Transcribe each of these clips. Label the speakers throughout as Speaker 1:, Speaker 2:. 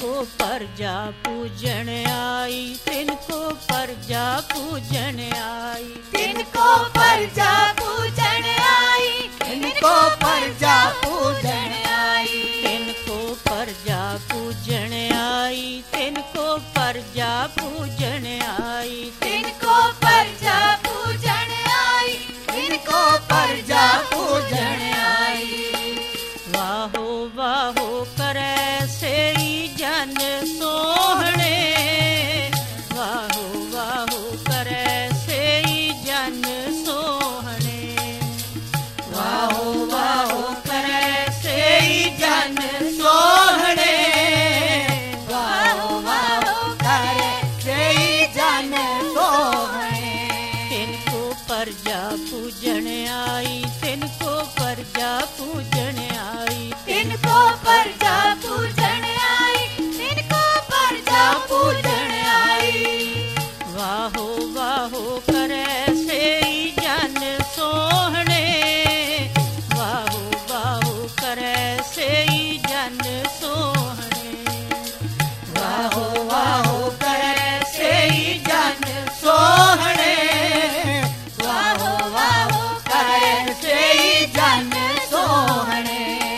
Speaker 1: तिनको प्रजा पूजन आई, तिनको प्रजा पूजन आई,
Speaker 2: तिनको प्रजा पूजन आई, तिनको प्रजा पूजन आई,
Speaker 1: तिनको प्रजा पूजन आई, तिनको प्रजा पूजन आई,
Speaker 2: तिनको प्रजा पूजन आई, तिनको प्रजा पूजन आई।
Speaker 1: वाहो वाहो करे सेई जन सोहणे, वाहो वाहो करे सेई जन सोहणे,
Speaker 2: वाहो वाहो करे सेई जन सोहणे, वाहो वाहो करे सेई जन सोहणे।
Speaker 1: तिनको प्रजा पूजन आई, तिनको प्रजा पूजन आई,
Speaker 2: तिनको प्रजा पूजन आई, तिनको प्रजा पूजन आई।
Speaker 1: वाहो वाहो करे सेई जन सोहणे, वाहो वाहो करे सेई जन सोहणे,
Speaker 2: वाहो वाहो करे सेई जन सोहणे, वाहो वाहो करे सेई जन सोहणे।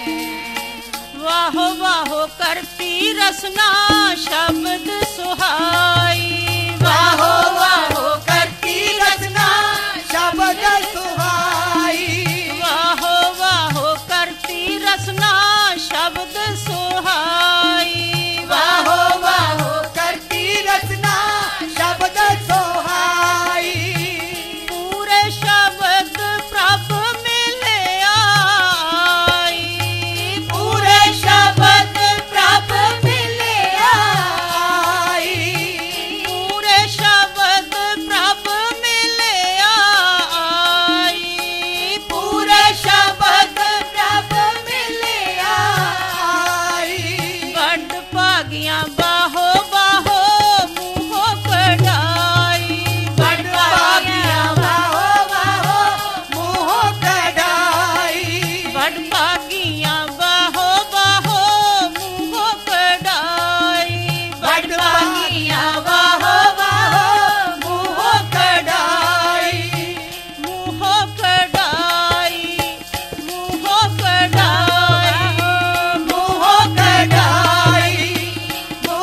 Speaker 1: वाहो वाहो करती रसना शब्द सुहाई,
Speaker 2: वाहो वाहो करती रचना शब्द सुहाई,
Speaker 1: वाहो वाहो करती रसना शब्द सुहाई,
Speaker 2: वाहो वाहो करती रचना शब्द सुहाई।
Speaker 1: पूरे शब्द प्रभ मिले आई,
Speaker 2: पूरे शब्द प्रभ मिले आई,
Speaker 1: पूरे शब्द प्रभ मिले आई,
Speaker 2: पूरे शब्द प्रभ मिले आई।
Speaker 1: बड़ भागियां बाहो बाहो मुँहो कढ़ाई,
Speaker 2: बड़ भागियां बाहो बाहो मुँह कढ़ाई,
Speaker 1: बड़ भागियां बाहो बाहो मुँहो कढ़ाई,
Speaker 2: बड़ भागियां बाहो बाहो मुँह कढ़ाई,
Speaker 1: मुँहो कढ़ाई, मुँहो कढ़ाई,
Speaker 2: मुँह कढ़ाई, मुँह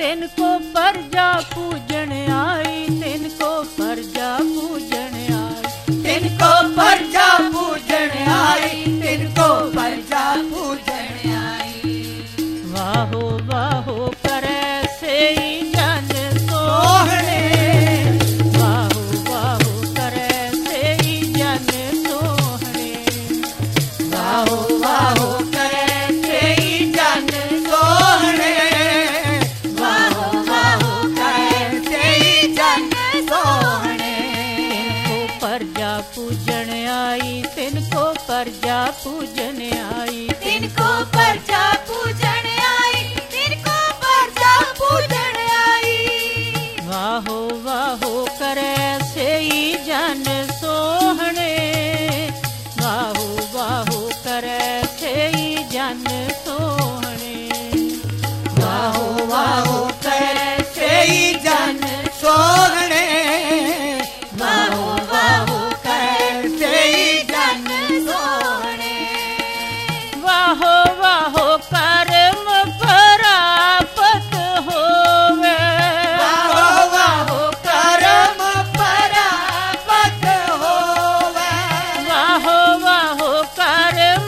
Speaker 1: तिनको प्रजा पूजन आई, तिनको प्रजा पूजन आई,
Speaker 2: तिनको प्रजा पूजन आई, तिनको प्रजा पूजन आई।
Speaker 1: वाहो वाहो करे से जन सोहणे, वाहो वाहो करे से जन सोहणे,
Speaker 2: वाहो वाहो करे से जन सोहणे, वाहो वाहो करे से जन सोहणे।
Speaker 1: तिनको प्रजा पूजन आई, तिनको प्रजा पूजन आई,
Speaker 2: तिनको प्रजा पूजन आई, तिनको प्रजा पूजन आई।
Speaker 1: वाहो वाहो करे से जन सोहणे, वाहो वाहो करे से जन सोहणे,
Speaker 2: वाहो वाहो करे से जन सोहणे, वाहो वाहो करे से जन सोहणे।
Speaker 1: वाहो वाहो कर्म परापत होवे,
Speaker 2: वाहो वाहो कर्म परापत होवे,
Speaker 1: वाहो वाहो कर्म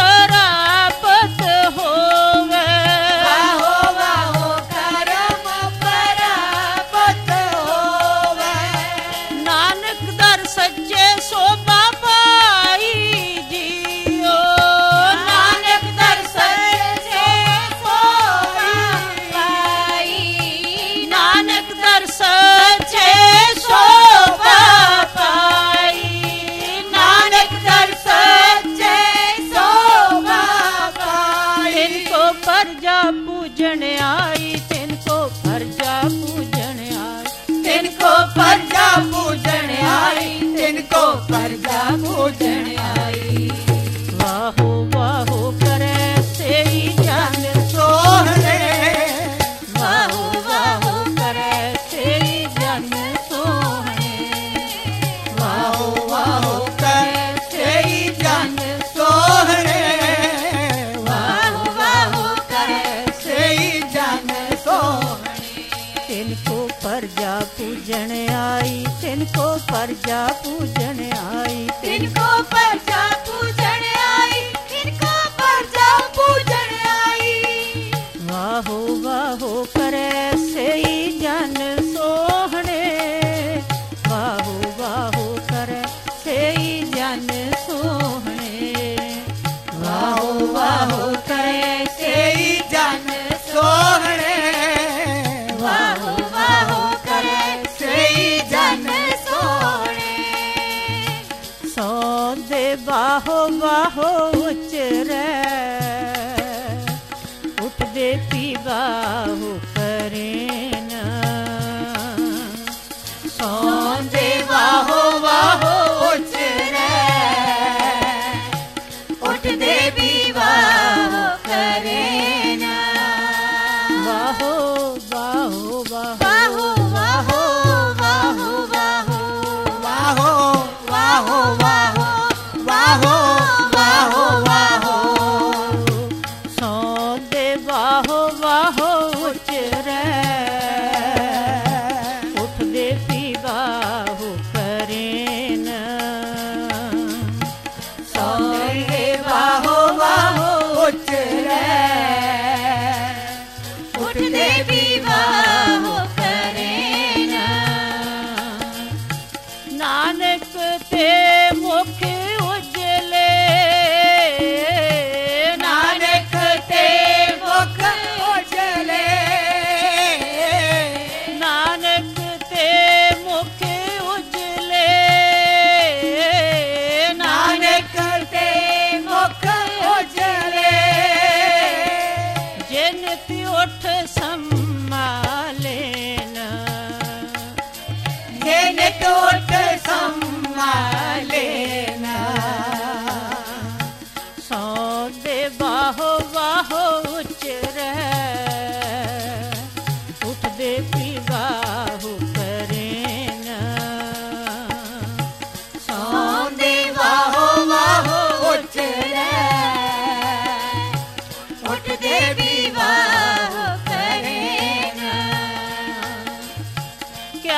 Speaker 1: परापत होवे,
Speaker 2: वाहो वाहो कर्म परापत होवे।
Speaker 1: नानक दर सच्चे शोभा पाई जियो,
Speaker 2: नानक दर सच्चे शोभा पाई,
Speaker 1: नानक दर सच्चे शोभा पाई,
Speaker 2: नानक दर सच्चे शोभा पाई।
Speaker 1: तिनको प्रजा पूजन आई, तिनको प्रजा पूजन आई,
Speaker 2: तिनको प्रजा पूजन आई, तिनको प्रजा पूजन आई।
Speaker 1: वाहो वाहो करे से जन
Speaker 2: सोहणे,
Speaker 1: वाहो वाहो करे से जन सोहणे,
Speaker 2: वाहो वाहो करे से जन सोहणे, वाहो वाहो करे से जन सोहणे।
Speaker 1: तिनको प्रजा पूजन आई, तिनको प्रजा पूजन आई,
Speaker 2: तिनको प्रजा पूजन आई, तिनको प्रजा पूजन आई।
Speaker 1: वाहो वाहो करे से जन सोहणे, वाहो वाहो करे से जन सोहणे,
Speaker 2: वाहो वाहो करे से जन सोहणे, वाहो वाहो करे से जन सोहणे।
Speaker 1: सौंदे बाहो बाहो उचरे, उठदे पी बाहो करेन,
Speaker 2: सौंदे वाहो वाहो उचरे, उठदे भी वाहो करेन।
Speaker 1: वाहो वाहो
Speaker 2: वाहो वाहो वाहो वाहो वाहो वाहो वाहो वाहो वाहो।
Speaker 1: सौंदे बाहो बाहो उचरे, उठदे पी बाहो करेन,
Speaker 2: सौंदे वाहो वाहो उचरे, उठदे भी वाहो करेन।
Speaker 1: नानक ते मुख उजले,
Speaker 2: नानक ते मुख उजले,
Speaker 1: नानक ते मुख उजले,
Speaker 2: नानक ते मुख उजले।
Speaker 1: जिन उठ सम्मा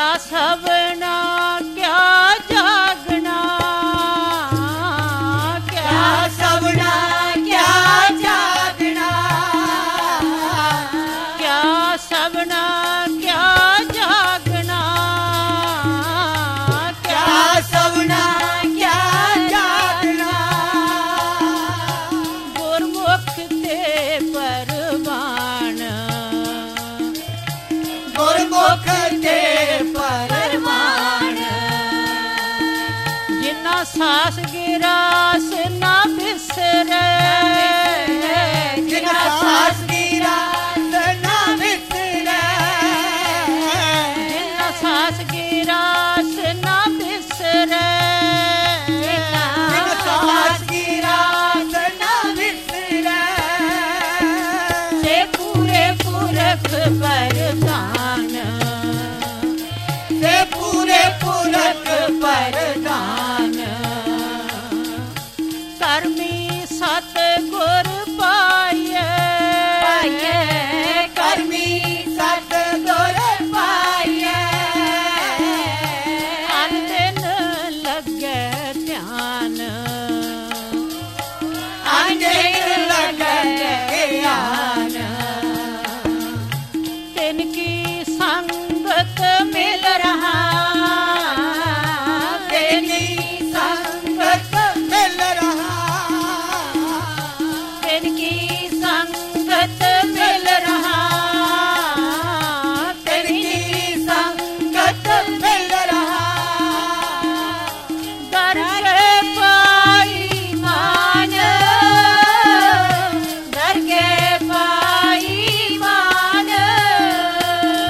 Speaker 1: सवना क्या जागना,
Speaker 2: क्या सवना क्या जागना,
Speaker 1: क्या सवना क्या जागना,
Speaker 2: क्या सवना क्या जागना,
Speaker 1: गुरमुख ते परवान,
Speaker 2: गुरमुख ते परवान,
Speaker 1: जिन्ना सास गिरास ना बिसरे,
Speaker 2: जिन्ना सास गिरास ना बिसरे,
Speaker 1: जिन्ना सास गिरास ना बिसरे,
Speaker 2: जिन्ना सास गिरास ना बिसरे,
Speaker 1: से पूरे पुरख परदान,
Speaker 2: से पूरे पुरख परदान,
Speaker 1: करमी सत गुर पाइए,
Speaker 2: करमी सत गुर पाइए,
Speaker 1: हर दिन लगे ध्यान,
Speaker 2: अंजन लगे ज्ञान,
Speaker 1: तिनकी संगत मिल रहा,
Speaker 2: तेरी संगत मिल रहा,
Speaker 1: तिनकी संगत मिल रहा,
Speaker 2: तेरी संगत मिल रहा,
Speaker 1: दरगे पाई मान, दरगे पाई मान,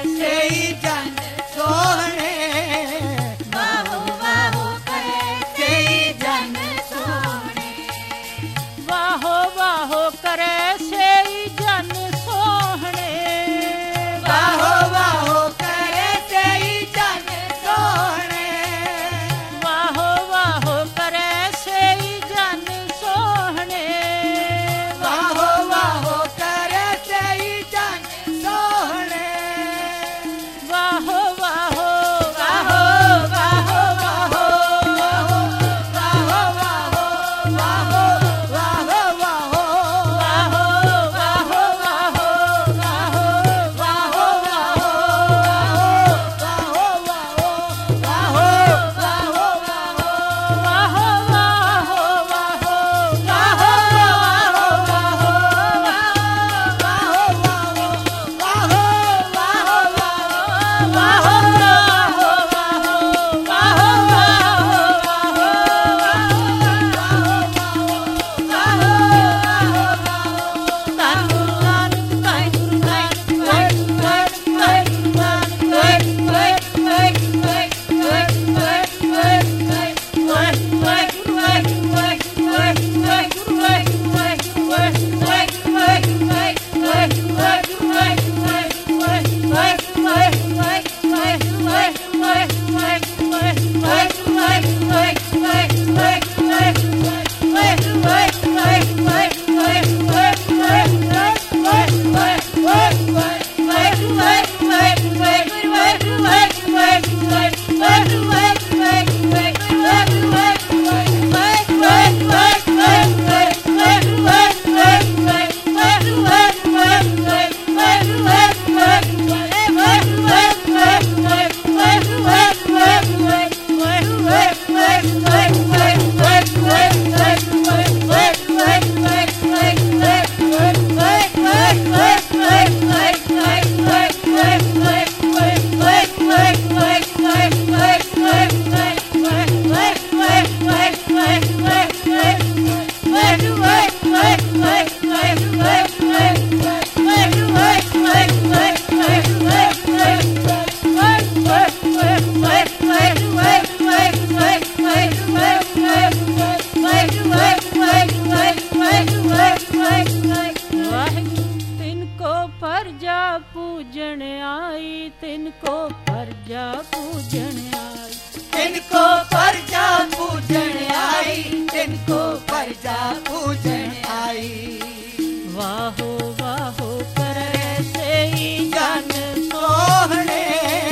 Speaker 1: पूजन आई तिनको प्रजा पूजन आई
Speaker 2: तिनको प्रजा पूजन आई तिनको प्रजा पूजन आई
Speaker 1: वाहो वाहो करे से जन
Speaker 2: सोहणे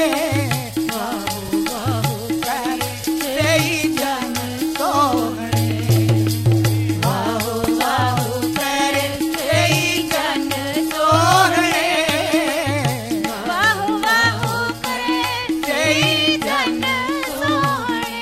Speaker 1: वाहो वाहो
Speaker 2: करे से जन सोहणे वाहो वाहो करे से जन सोहणे
Speaker 1: वाहो वाहो करे
Speaker 2: से जन
Speaker 1: सोहणे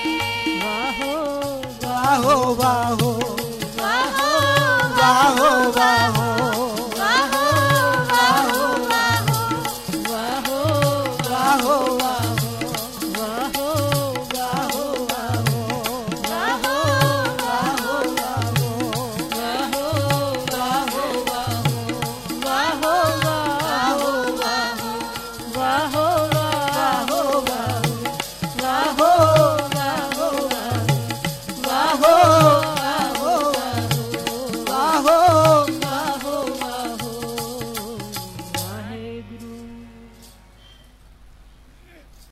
Speaker 1: वाहो
Speaker 2: वाहो वाहो
Speaker 1: वाहो
Speaker 2: वाहो वाहो
Speaker 1: वाहो वाहो वाहो
Speaker 2: वाहो
Speaker 1: वाहो वाहो वाहो